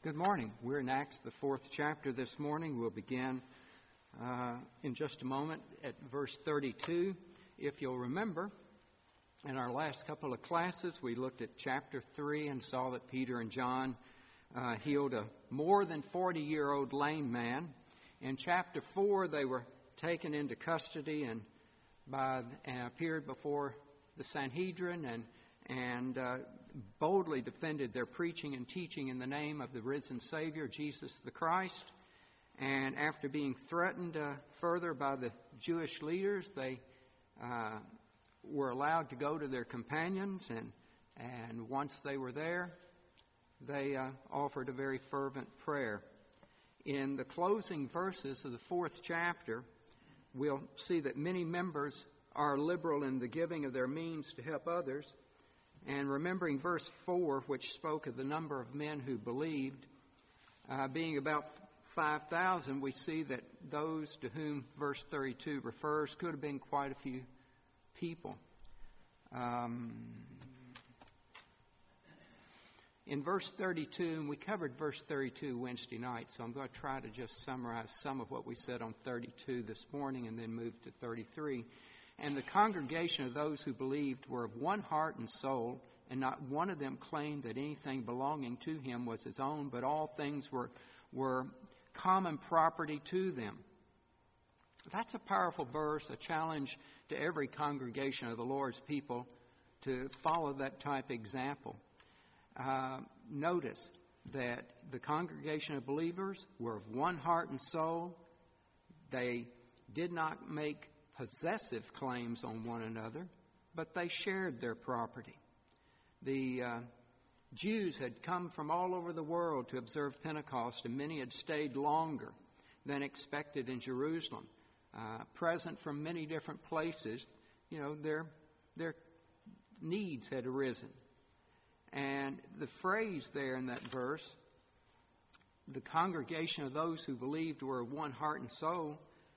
Good morning. We're in Acts, the 4th chapter this morning. We'll begin in just a moment at verse 32. If you'll remember, in our last couple of classes, we looked at chapter 3 and saw that Peter and John healed a more than 40-year-old lame man. In chapter 4, they were taken into custody and appeared before the Sanhedrin and boldly defended their preaching and teaching in the name of the risen Savior, Jesus the Christ. And after being threatened further by the Jewish leaders, they were allowed to go to their companions, and once they were there, they offered a very fervent prayer. In the closing verses of the 4th chapter, we'll see that many members are liberal in the giving of their means to help others. And remembering verse 4, which spoke of the number of men who believed, being about 5,000, we see that those to whom verse 32 refers could have been quite a few people. In verse 32, and we covered verse 32 Wednesday night, so I'm going to try to just summarize some of what we said on 32 this morning and then move to 33. And the congregation of those who believed were of one heart and soul, and not one of them claimed that anything belonging to him was his own, but all things were common property to them. That's a powerful verse, a challenge to every congregation of the Lord's people to follow that type of example. Notice that the congregation of believers were of one heart and soul. They did not make possessive claims on one another, but they shared their property. The Jews had come from all over the world to observe Pentecost, and many had stayed longer than expected in Jerusalem. Present from many different places, their needs had arisen. And the phrase there in that verse, the congregation of those who believed were of one heart and soul,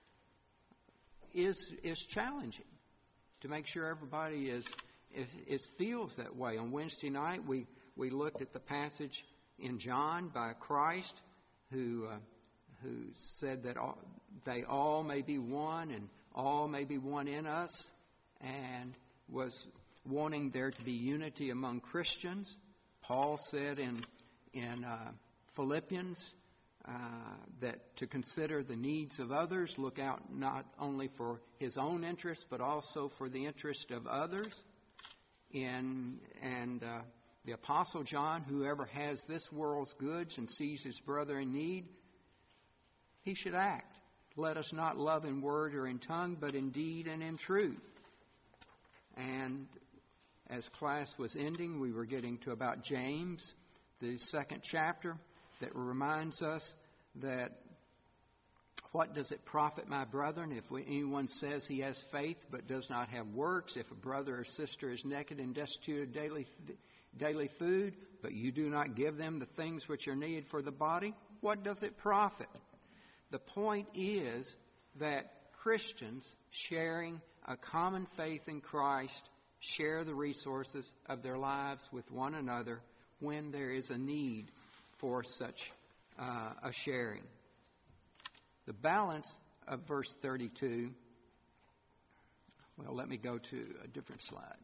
is challenging to make sure everybody is feels that way. On Wednesday night, we looked at the passage in John by Christ, who said that they all may be one and all may be one in us, and was wanting there to be unity among Christians. Paul said in Philippians that to consider the needs of others, look out not only for his own interest, but also for the interest of others. The Apostle John, whoever has this world's goods and sees his brother in need, he should act. Let us not love in word or in tongue, but in deed and in truth. And as class was ending, we were getting to about James, the 2nd chapter, that reminds us that what does it profit, my brethren, if anyone says he has faith but does not have works? If a brother or sister is naked and destitute of daily food, but you do not give them the things which are needed for the body, what does it profit? The point is that Christians sharing a common faith in Christ share the resources of their lives with one another when there is a need for such a sharing. The balance of verse 32, well, let me go to a different slide.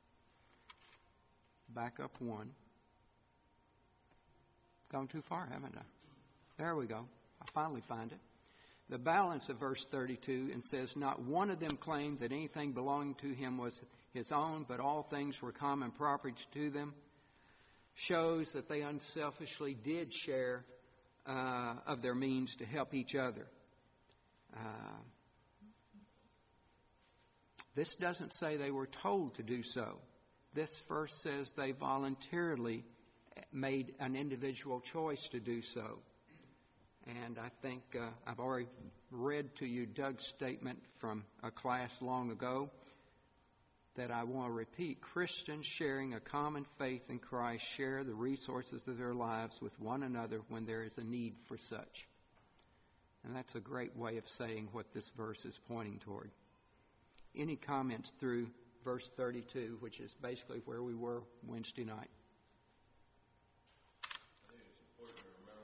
Back up one. Gone too far, haven't I? There we go. I finally find it. The balance of verse 32, and says, not one of them claimed that anything belonging to him was his own, but all things were common property to them, shows that they unselfishly did share of their means to help each other. This doesn't say they were told to do so. This verse says they voluntarily made an individual choice to do so. And I think I've already read to you Doug's statement from a class long ago that I want to repeat. Christians sharing a common faith in Christ share the resources of their lives with one another when there is a need for such. And that's a great way of saying what this verse is pointing toward. Any comments through verse 32, which is basically where we were Wednesday night? I think it's important to remember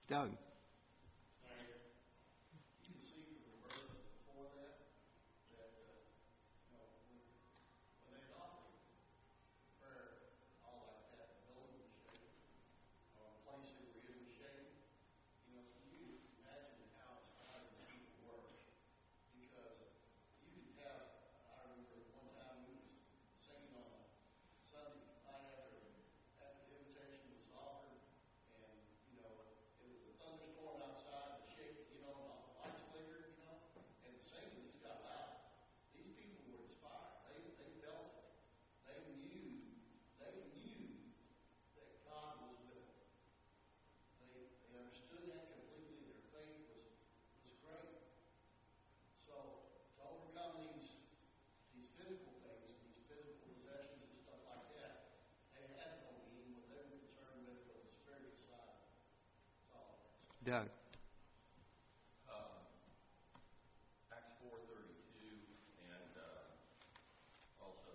Doug. Doug. Acts 4:32, and also,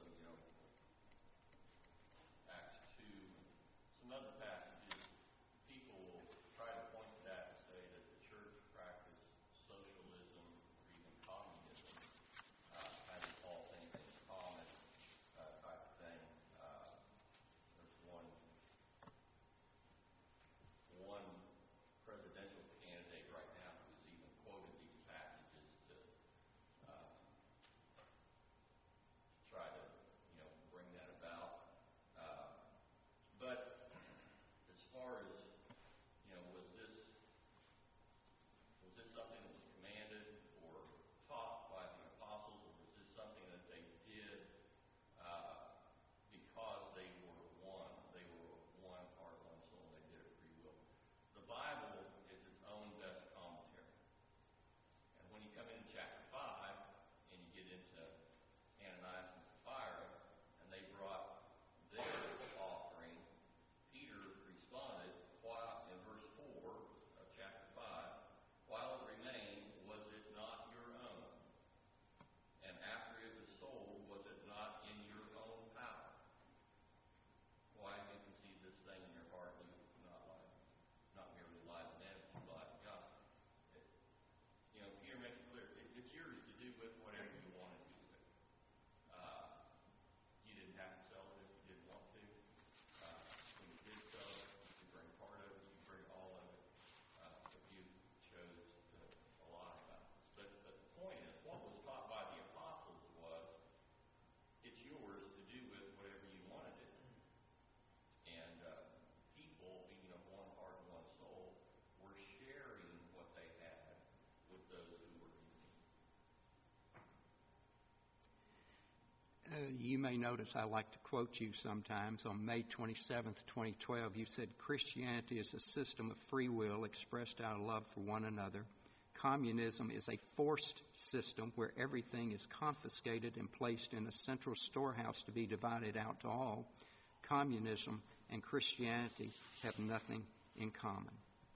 Acts 2, some other passages, people will try to point to that and say that the church practiced socialism or even communism, having all things in common type of thing. There's one presidential candidate right now who's even quoted these passages to try to, bring that about. But as far as, was this something that was commanded or taught by the apostles, or was this something that they did because they were one? They were one heart, one soul, and they did it free will. The Bible is its own best commentary. And when you come into chapter 5 and you get into Ananias and Sapphira, and they brought their offering, Peter responded, in verse 4 of chapter 5, while it remained, was it not your own? And after it was sold, was it not in your own power? Why have you conceived this thing in your heart? You not merely lie to men, but you lie to God. Peter makes it clear, it's yours to do with whatever you want to do with it. You didn't have to sell it if you didn't want to. When you did sell it, you could bring part of it, you could bring all of it, if you chose to lie about this. But the point is, what was taught by the apostles was, it's yours to do with whatever you want to do. And people, being of one heart and one soul, were sharing what they had with those who were in need. You may notice I like to quote you sometimes. On May 27th, 2012, you said, Christianity is a system of free will expressed out of love for one another. Communism is a forced system where everything is confiscated and placed in a central storehouse to be divided out to all. Communism and Christianity have nothing in common.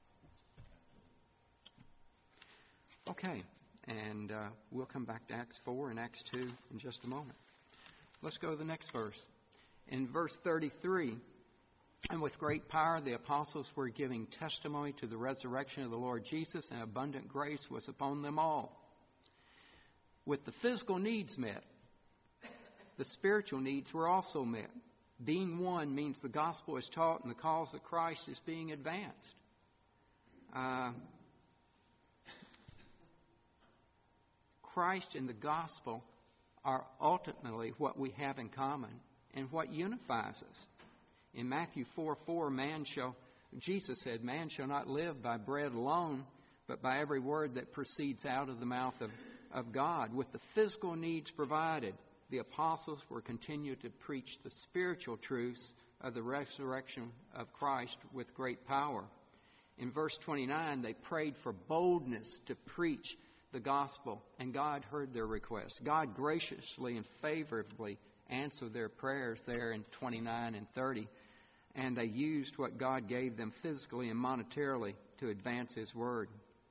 Okay, and we'll come back to Acts 4 and Acts 2 in just a moment. Let's go to the next verse. In verse 33, and with great power the apostles were giving testimony to the resurrection of the Lord Jesus, and abundant grace was upon them all. With the physical needs met, the spiritual needs were also met. Being one means the gospel is taught and the cause of Christ is being advanced. Christ and the gospel are ultimately what we have in common and what unifies us. In Matthew 4:4, Jesus said, man shall not live by bread alone, but by every word that proceeds out of the mouth of God. With the physical needs provided, the apostles were continued to preach the spiritual truths of the resurrection of Christ with great power. In verse 29, they prayed for boldness to preach the gospel, and God heard their request. God graciously and favorably answered their prayers there in 29 and 30, and they used what God gave them physically and monetarily to advance His word.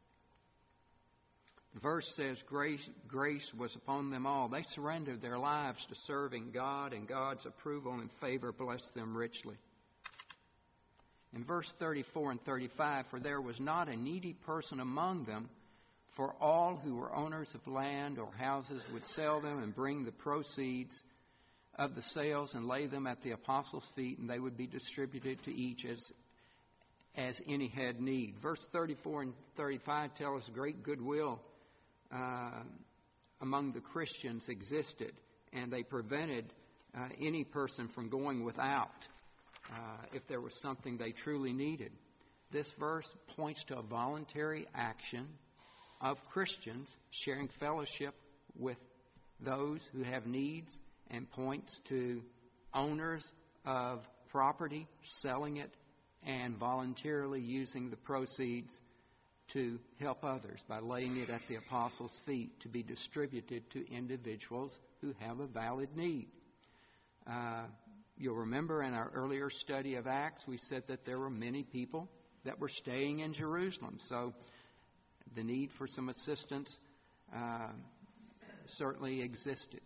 The verse says grace was upon them all. They surrendered their lives to serving God, and God's approval and favor blessed them richly. In verse 34 and 35, for there was not a needy person among them, for all who were owners of land or houses would sell them and bring the proceeds of the sales and lay them at the apostles' feet, and they would be distributed to each as any had need. Verse 34 and 35 tell us great goodwill among the Christians existed, and they prevented any person from going without if there was something they truly needed. This verse points to a voluntary action of Christians sharing fellowship with those who have needs, and points to owners of property selling it and voluntarily using the proceeds to help others by laying it at the apostles' feet to be distributed to individuals who have a valid need. You'll remember in our earlier study of Acts, we said that there were many people that were staying in Jerusalem. So the need for some assistance certainly existed.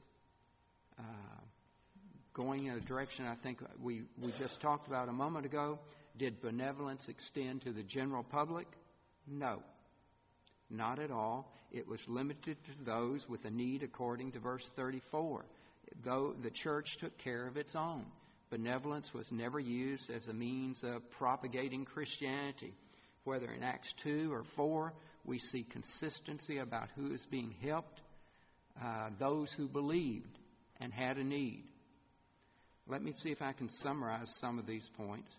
Going in a direction I think we just talked about a moment ago, did benevolence extend to the general public? No, not at all. It was limited to those with a need according to verse 34. Though the church took care of its own. Benevolence was never used as a means of propagating Christianity. Whether in Acts 2 or 4, we see consistency about who is being helped, those who believed and had a need. Let me see if I can summarize some of these points.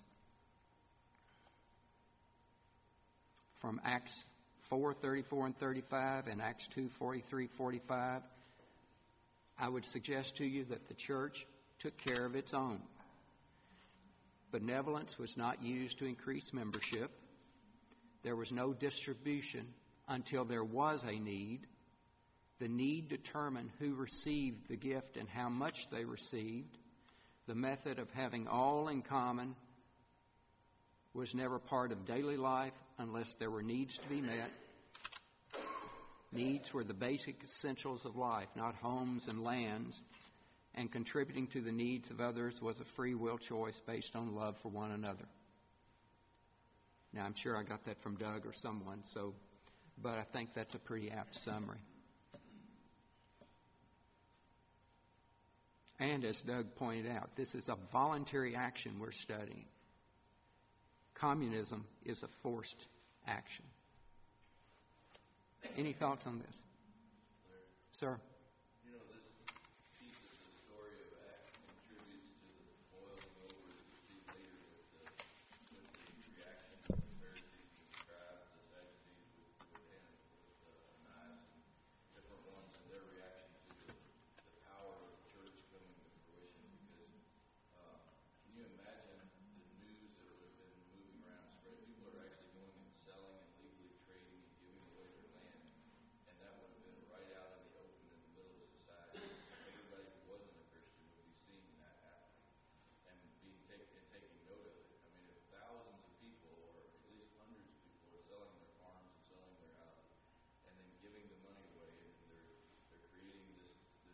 From Acts 4, 34 and 35 and Acts 2, 43, 45, I would suggest to you that the church took care of its own. Benevolence was not used to increase membership. There was no distribution until there was a need. The need determined who received the gift and how much they received. The method of having all in common was never part of daily life unless there were needs to be met. Needs were the basic essentials of life, not homes and lands. And contributing to the needs of others was a free will choice based on love for one another. Now, I'm sure I got that from Doug or someone, but I think that's a pretty apt summary. And as Doug pointed out, this is a voluntary action we're studying. Communism is a forced action. Any thoughts on this? Sir? You know, this piece of the story of Acts contributes to the boiling over that we see later with the reaction of the Pharisees and the scribes, the Sadducees with Ananias and different ones, and their reaction to the power of the church coming to fruition. Because can you imagine the news that would have been moving around, spread? People are actually going and selling and legally trading and giving away their land. And that would have been right out in the open in the middle of society. Everybody who wasn't a Christian would be seeing that happening and taking note of it. I mean, if thousands of people, or at least hundreds of people, are selling their farms and selling their houses and then giving the money away, and they're creating this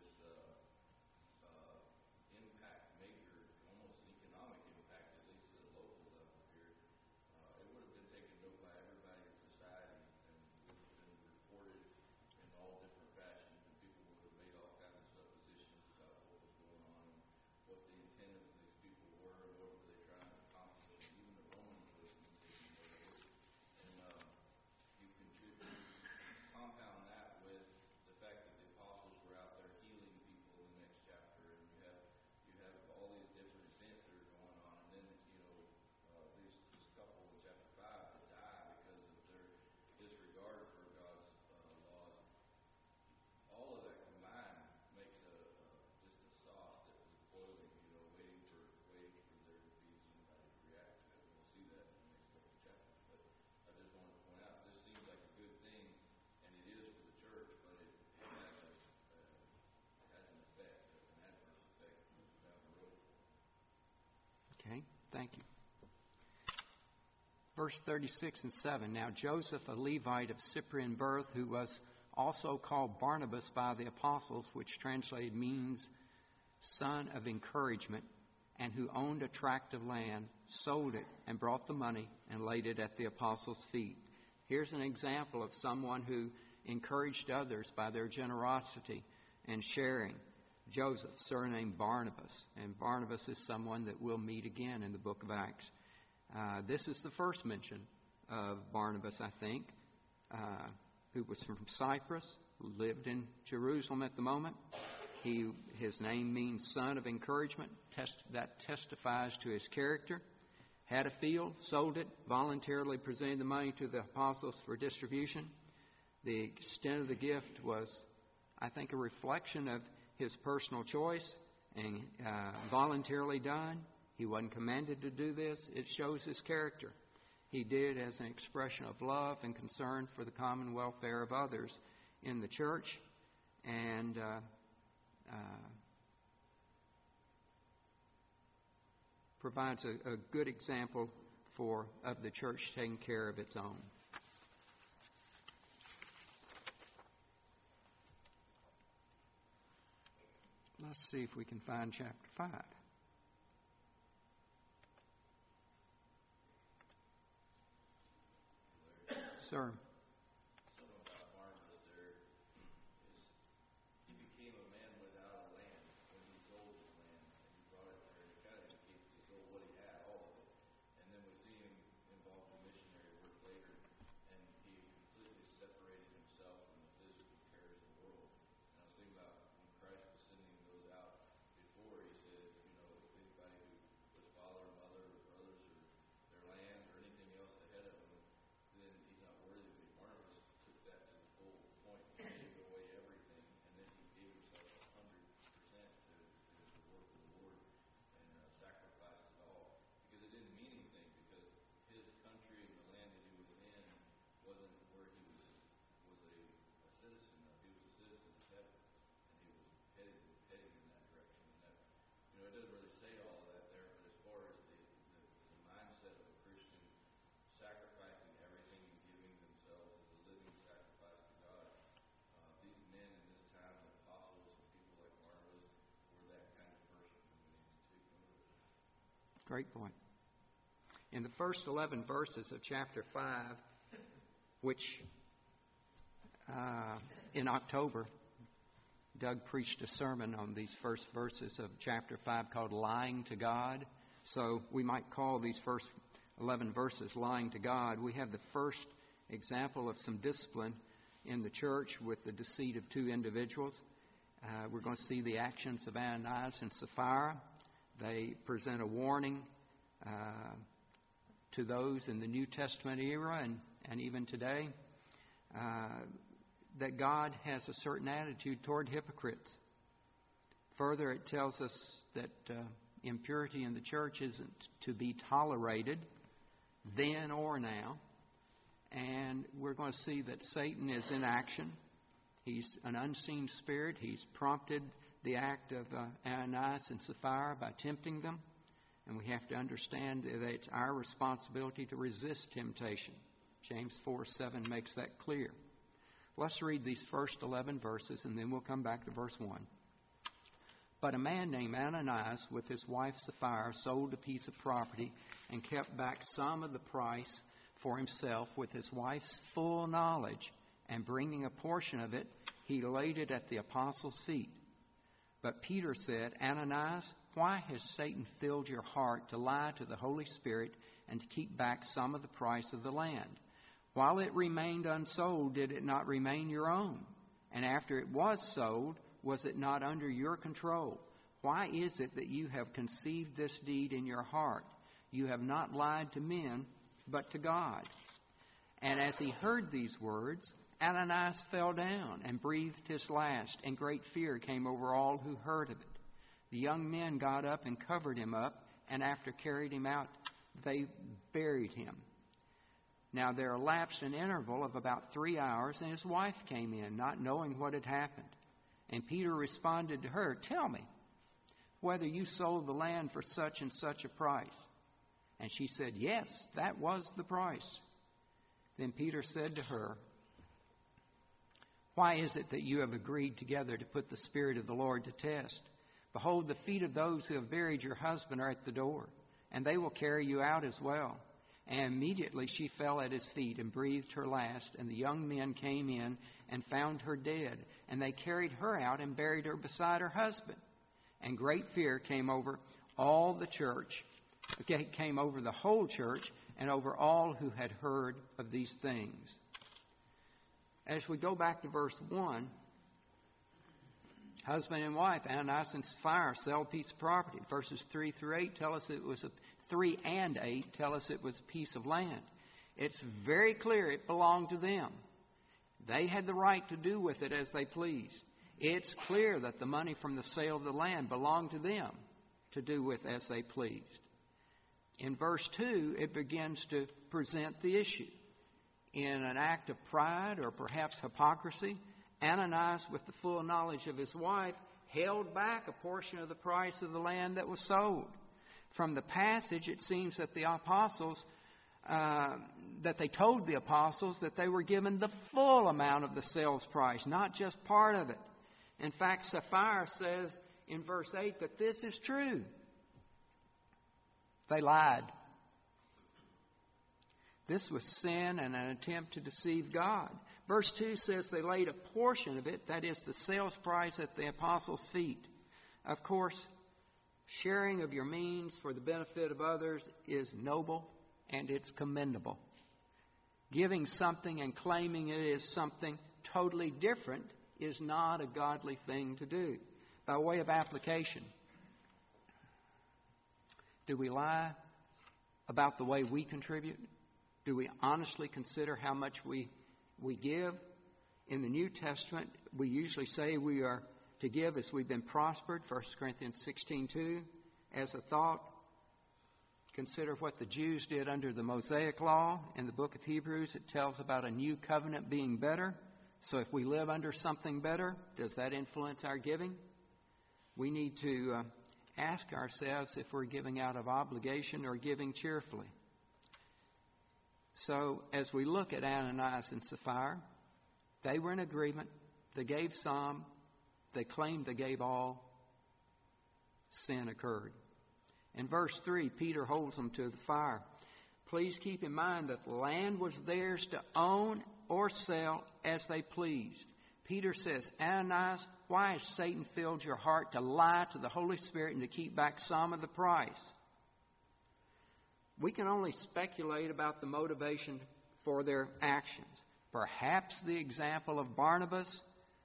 impact maker, almost an economic impact, at least at a local level here. It would have been taken note by everybody in society and would have been reported in all different fashions, and people would have made all kinds of suppositions about what was going on and what the intent of these people were and what were they trying to accomplish. Even the Romans would have been taking note of it. And you compound that with the fact that the apostles were out there healing people in the next chapter, and you have all these different events that are going on, and then this couple in chapter 5 that die because of their disregard for God's laws. All of that combined makes just a sauce that was boiling, waiting for there to be somebody to react to it. We'll see that in the next couple of chapters. But I just wanted to point out, this seems like a good thing, and it is for the church, but it has an effect, an adverse effect down the road. Okay, thank you. Verse 36 and 7. Now Joseph, a Levite of Cyprian birth, who was also called Barnabas by the apostles, which translated means son of encouragement, and who owned a tract of land, sold it, and brought the money and laid it at the apostles' feet. Here's an example of someone who encouraged others by their generosity and sharing. Joseph, surnamed Barnabas, and Barnabas is someone that we'll meet again in the book of Acts. This is the first mention of Barnabas, I think, who was from Cyprus, lived in Jerusalem at the moment. His name means son of encouragement. That testifies to his character. Had a field, sold it, voluntarily presented the money to the apostles for distribution. The extent of the gift was, I think, a reflection of his personal choice and voluntarily done. He wasn't commanded to do this. It shows his character. He did as an expression of love and concern for the common welfare of others in the church, and provides a good example of the church taking care of its own. Let's see if we can find chapter 5. Sir. Something about Barnabas there is he became a man without a land when he sold his land and he brought it there. And it kind of indicates he sold what he had, all of it. And then we see him involved in missionary work later, and he completely separated himself from the physical cares of the world. And I was thinking about when Christ was sending those out before, he said, if anybody who was father or mother or brothers or their lands or anything else ahead of them, then he's not worthy of me. Barnabas took that to the full point. He gave away everything, and then he gave himself 100% to the work of the Lord and sacrificed it all. Because it didn't mean anything, because his country and the land that he was in wasn't where he was a citizen of. He was a citizen of heaven, and he was heading in that direction. And that, it doesn't really say all of that there, but as far as the mindset of a Christian sacrificing everything and giving themselves as a living sacrifice to God, these men in this time, the apostles and people like Barnabas, were that kind of person, and we need to take note of it. Great point. In the first 11 verses of chapter 5, which in October, Doug preached a sermon on these first verses of chapter 5 called Lying to God. So we might call these first 11 verses Lying to God. We have the first example of some discipline in the church with the deceit of two individuals. We're going to see the actions of Ananias and Sapphira. They present a warning to those in the New Testament era and even today that God has a certain attitude toward hypocrites. Further, it tells us that impurity in the church isn't to be tolerated then or now. And we're going to see that Satan is in action. He's an unseen spirit. He's prompted the act of Ananias and Sapphira by tempting them. And we have to understand that it's our responsibility to resist temptation. James 4:7 makes that clear. Let's read these first 11 verses, and then we'll come back to verse 1. But a man named Ananias with his wife Sapphira sold a piece of property and kept back some of the price for himself with his wife's full knowledge, and bringing a portion of it, he laid it at the apostles' feet. But Peter said, Ananias, why has Satan filled your heart to lie to the Holy Spirit and to keep back some of the price of the land? While it remained unsold, did it not remain your own? And after it was sold, was it not under your control? Why is it that you have conceived this deed in your heart? You have not lied to men, but to God. And as he heard these words, Ananias fell down and breathed his last, and great fear came over all who heard of it. The young men got up and covered him up, and after carried him out, they buried him. Now there elapsed an interval of about 3 hours, and his wife came in, not knowing what had happened. And Peter responded to her, Tell me whether you sold the land for such and such a price. And she said, Yes, that was the price. Then Peter said to her, Why is it that you have agreed together to put the Spirit of the Lord to test? Behold, the feet of those who have buried your husband are at the door, and they will carry you out as well." And immediately she fell at his feet and breathed her last, and the young men came in and found her dead, and they carried her out and buried her beside her husband. And great fear came over all the church, came over the whole church, and over all who had heard of these things. As we go back to verse 1, husband and wife, Ananias and Sapphira, sell a piece of property. Verses 3 through 8 tell us it was 3 and 8 tell us it was a piece of land. It's very clear it belonged to them. They had the right to do with it as they pleased. It's clear that the money from the sale of the land belonged to them to do with as they pleased. In verse 2, it begins to present the issue. In an act of pride or perhaps hypocrisy, Ananias, with the full knowledge of his wife, held back a portion of the price of the land that was sold. From the passage, it seems that the apostles, that they told the apostles that they were given the full amount of the sales price, not just part of it. In fact, Sapphira says in verse 8 that this is true. They lied. This was sin and an attempt to deceive God. Verse 2 says they laid a portion of it, that is the sales price, at the apostles' feet. Of course, sharing of your means for the benefit of others is noble and it's commendable. Giving something and claiming it is something totally different is not a godly thing to do. By way of application, do we lie about the way we contribute? Do we honestly consider how much we give? In the New Testament, we usually say we are to give as we've been prospered, 1 Corinthians 16:2. As a thought, consider what the Jews did under the Mosaic Law. In the book of Hebrews, it tells about a new covenant being better. So if we live under something better, does that influence our giving? We need to ask ourselves if we're giving out of obligation or giving cheerfully. So as we look at Ananias and Sapphira, they were in agreement. They gave some. They claimed they gave all. Sin occurred. In verse 3, Peter holds them to the fire. Please keep in mind that the land was theirs to own or sell as they pleased. Peter says, Ananias, why has Satan filled your heart to lie to the Holy Spirit and to keep back some of the price? We can only speculate about the motivation for their actions. Perhaps the example of Barnabas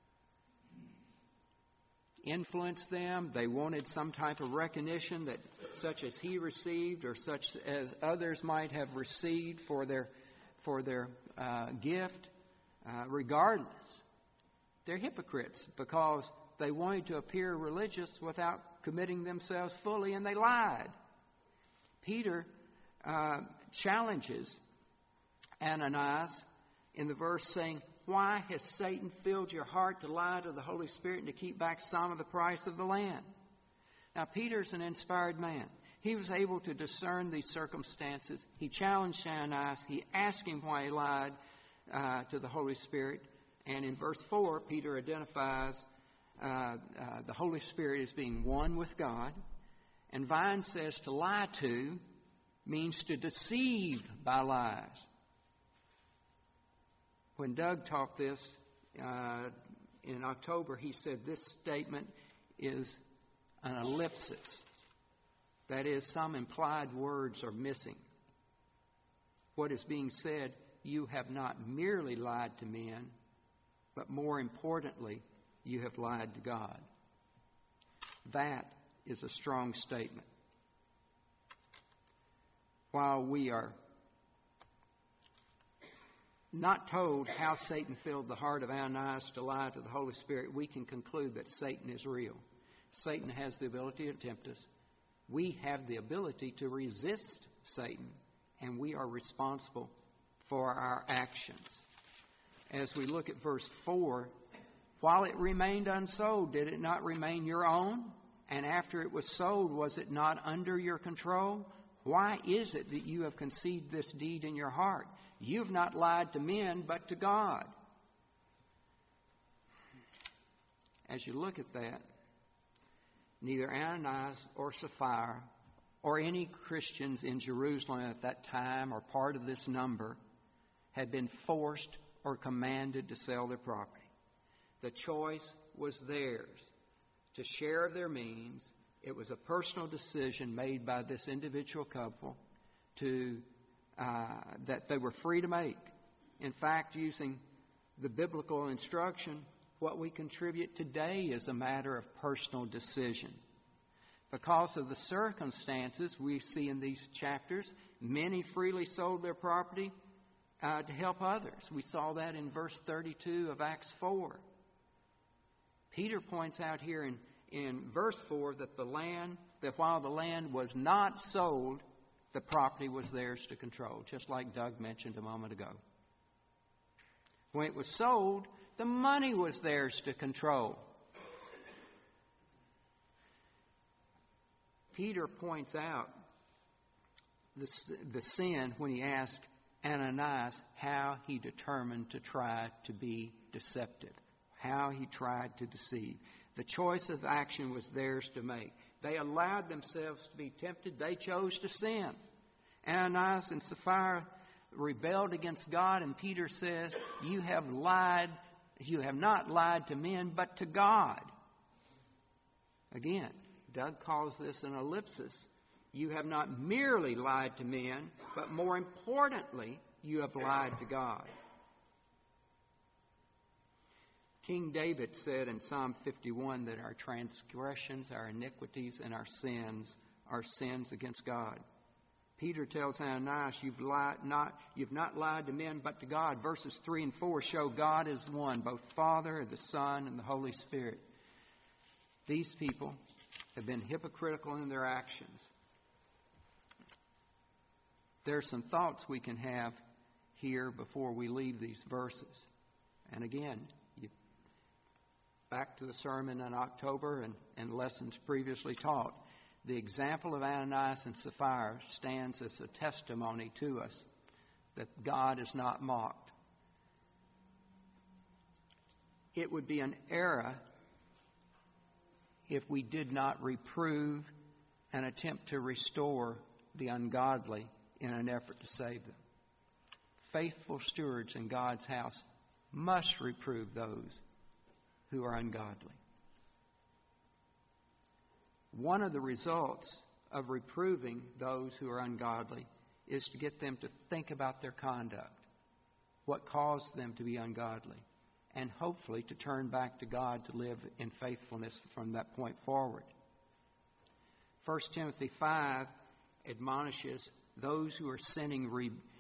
influenced them. They wanted some type of recognition that such as he received or such as others might have received for their gift. Regardless, they're hypocrites because they wanted to appear religious without committing themselves fully, and they lied. Peter challenges Ananias in the verse saying, why has Satan filled your heart to lie to the Holy Spirit and to keep back some of the price of the land? Now, Peter's an inspired man. He was able to discern these circumstances. He challenged Ananias. He asked him why he lied to the Holy Spirit. And in verse 4, Peter identifies the Holy Spirit as being one with God. And Vine says to lie to means to deceive by lies. When Doug taught this in October, he said this statement is an ellipsis. That is, some implied words are missing. What is being said, you have not merely lied to men, but more importantly, you have lied to God. That is a strong statement. While we are not told how Satan filled the heart of Ananias to lie to the Holy Spirit, we can conclude that Satan is real. Satan has the ability to tempt us. We have the ability to resist Satan, and we are responsible for our actions. As we look at verse 4, while it remained unsold, did it not remain your own? And after it was sold, was it not under your control? Why is it that you have conceived this deed in your heart? You've not lied to men, but to God. As you look at that, neither Ananias or Sapphira or any Christians in Jerusalem at that time or part of this number had been forced or commanded to sell their property. The choice was theirs to share of their means. It was a personal decision made by this individual couple that they were free to make. In fact, using the biblical instruction, what we contribute today is a matter of personal decision. Because of the circumstances we see in these chapters, many freely sold their property to help others. We saw that in verse 32 of Acts 4. Peter points out here in verse 4 that while the land was not sold, the property was theirs to control, just like Doug mentioned a moment ago. When it was sold, the money was theirs to control. Peter points out the sin when he asked Ananias how he determined to try to be deceptive, how he tried to deceive. The choice of action was theirs to make. They allowed themselves to be tempted. They chose to sin. Ananias and Sapphira rebelled against God, and Peter says, you have not lied to men, but to God. Again, Doug calls this an ellipsis. You have not merely lied to men, but more importantly, you have lied to God. King David said in Psalm 51 that our transgressions, our iniquities, and our sins are sins against God. Peter tells Ananias, you've not lied to men, but to God. Verses 3 and 4 show God is one, both Father, the Son, and the Holy Spirit. These people have been hypocritical in their actions. There are some thoughts we can have here before we leave these verses. And again, back to the sermon in October and lessons previously taught, the example of Ananias and Sapphira stands as a testimony to us that God is not mocked. It would be an error if we did not reprove and attempt to restore the ungodly in an effort to save them. Faithful stewards in God's house must reprove those who are ungodly. One of the results of reproving those who are ungodly is to get them to think about their conduct, what caused them to be ungodly, and hopefully to turn back to God to live in faithfulness from that point forward. 1 Timothy 5 admonishes those who are sinning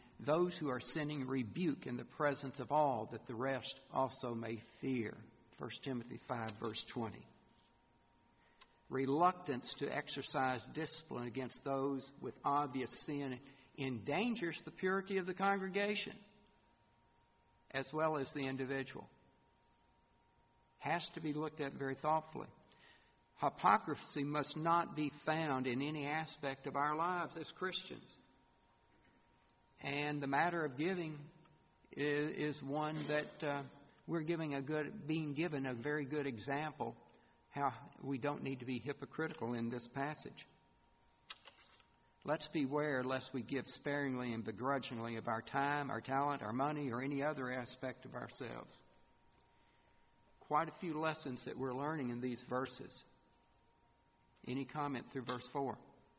rebuke in the presence of all, that the rest also may fear. 1 Timothy 5 verse 20. Reluctance to exercise discipline against those with obvious sin endangers the purity of the congregation as well as the individual. Has to be looked at very thoughtfully. Hypocrisy must not be found in any aspect of our lives as Christians. And the matter of giving is one that we're being given a very good example how we don't need to be hypocritical in this passage. Let's beware lest we give sparingly and begrudgingly of our time, our talent, our money, or any other aspect of ourselves. Quite a few lessons that we're learning in these verses. Any comment through verse 4?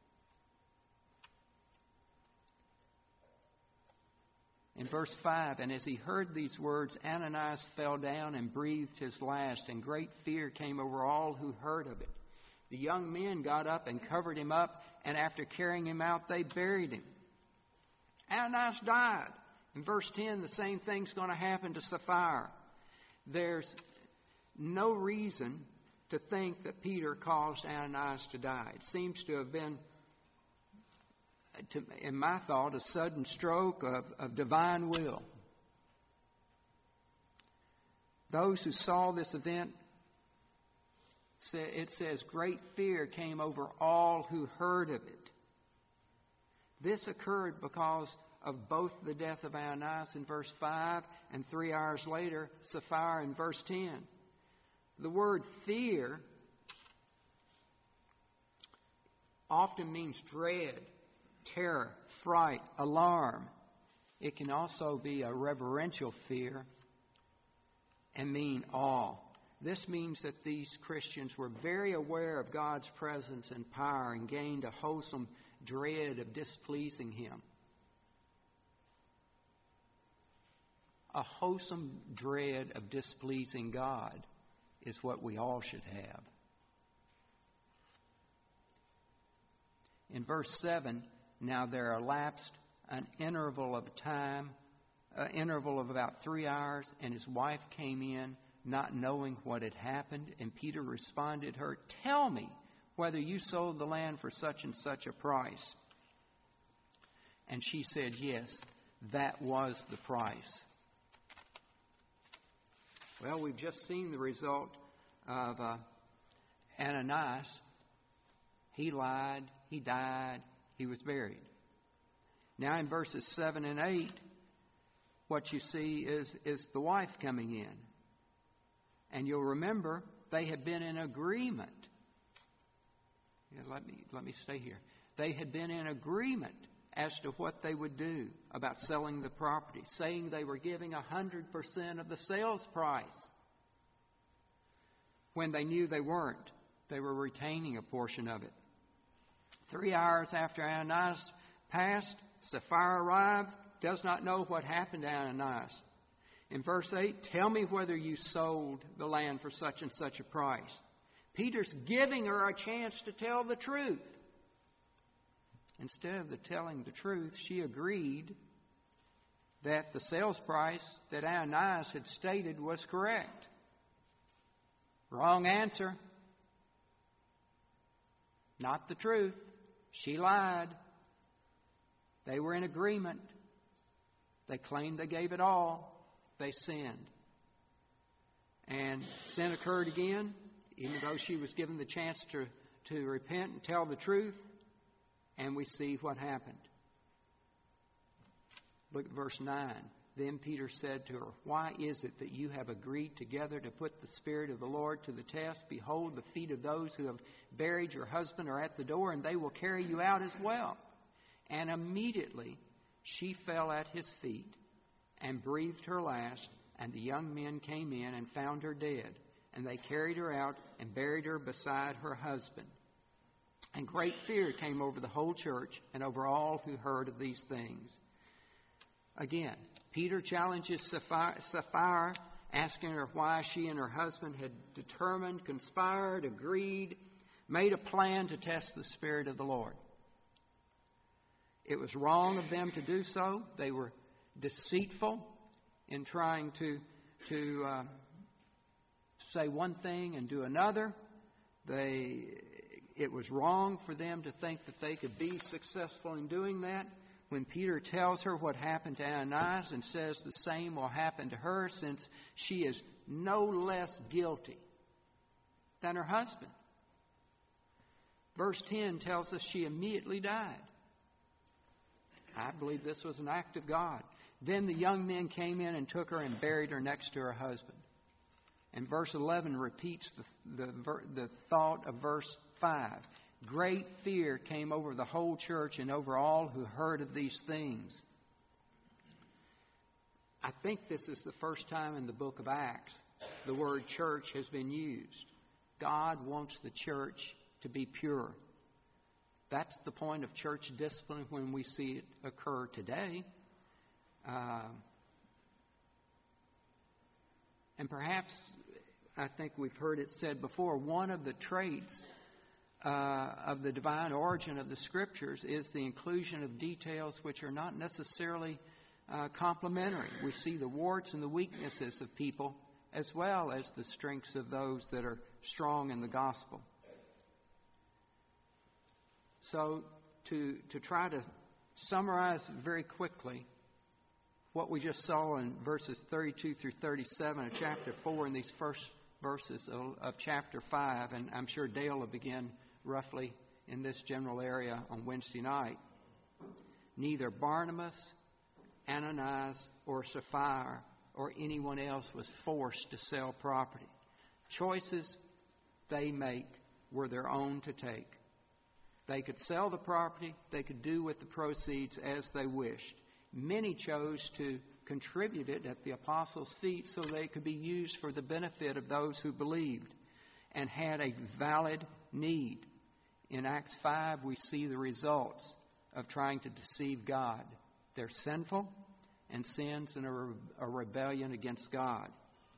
In verse 5, and as he heard these words, Ananias fell down and breathed his last, and great fear came over all who heard of it. The young men got up and covered him up, and after carrying him out, they buried him. Ananias died. In verse 10, the same thing's going to happen to Sapphira. There's no reason to think that Peter caused Ananias to die. It seems to have been, in my thought, a sudden stroke of divine will. Those who saw this event, it says, great fear came over all who heard of it. This occurred because of both the death of Ananias in verse 5 and 3 hours later, Sapphira in verse 10. The word fear often means dread, terror, fright, alarm. It can also be a reverential fear and mean awe. This means that these Christians were very aware of God's presence and power and gained a wholesome dread of displeasing Him. A wholesome dread of displeasing God is what we all should have. In verse 7, now there elapsed an interval of time, an interval of about 3 hours, and his wife came in, not knowing what had happened. And Peter responded to her, tell me whether you sold the land for such and such a price. And she said, yes, that was the price. Well, we've just seen the result of Ananias. He lied, he died, he was buried. Now in verses 7 and 8, what you see is the wife coming in. And you'll remember they had been in agreement. Let me stay here. They had been in agreement as to what they would do about selling the property, saying they were giving 100% of the sales price. When they knew they weren't, they were retaining a portion of it. 3 hours after Ananias passed, Sapphira arrived, does not know what happened to Ananias. In verse 8, tell me whether you sold the land for such and such a price. Peter's giving her a chance to tell the truth. Instead of telling the truth, she agreed that the sales price that Ananias had stated was correct. Wrong answer. Not the truth. She lied. They were in agreement. They claimed they gave it all. They sinned. And sin occurred again, even though she was given the chance to repent and tell the truth. And we see what happened. Look at verse 9. Then Peter said to her, why is it that you have agreed together to put the Spirit of the Lord to the test? Behold, the feet of those who have buried your husband are at the door, and they will carry you out as well. And immediately she fell at his feet and breathed her last, and the young men came in and found her dead. And they carried her out and buried her beside her husband. And great fear came over the whole church and over all who heard of these things. Again, Peter challenges Sapphira, asking her why she and her husband had determined, conspired, agreed, made a plan to test the Spirit of the Lord. It was wrong of them to do so. They were deceitful in trying to say one thing and do another. It was wrong for them to think that they could be successful in doing that. When Peter tells her what happened to Ananias and says the same will happen to her, since she is no less guilty than her husband. Verse 10 tells us she immediately died. I believe this was an act of God. Then the young men came in and took her and buried her next to her husband. And verse 11 repeats the thought of verse 5. Great fear came over the whole church and over all who heard of these things. I think this is the first time in the book of Acts the word church has been used. God wants the church to be pure. That's the point of church discipline when we see it occur today. And perhaps, I think we've heard it said before, one of the traits of the divine origin of the Scriptures is the inclusion of details which are not necessarily complementary. We see the warts and the weaknesses of people as well as the strengths of those that are strong in the gospel. So to try to summarize very quickly what we just saw in verses 32 through 37 of chapter 4 and these first verses of chapter 5, and I'm sure Dale will begin roughly in this general area on Wednesday night. Neither Barnabas, Ananias, or Sapphira or anyone else was forced to sell property. Choices they make were their own to take. They could sell the property. They could do with the proceeds as they wished. Many chose to contribute it at the apostles' feet so they could be used for the benefit of those who believed and had a valid need. In Acts 5, we see the results of trying to deceive God. They're sinful and sins and a rebellion against God.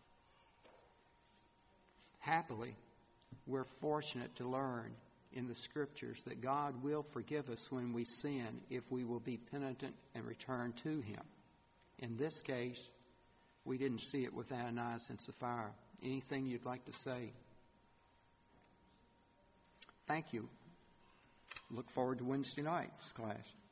Happily, we're fortunate to learn in the Scriptures that God will forgive us when we sin if we will be penitent and return to Him. In this case, we didn't see it with Ananias and Sapphira. Anything you'd like to say? Thank you. Look forward to Wednesday night's class.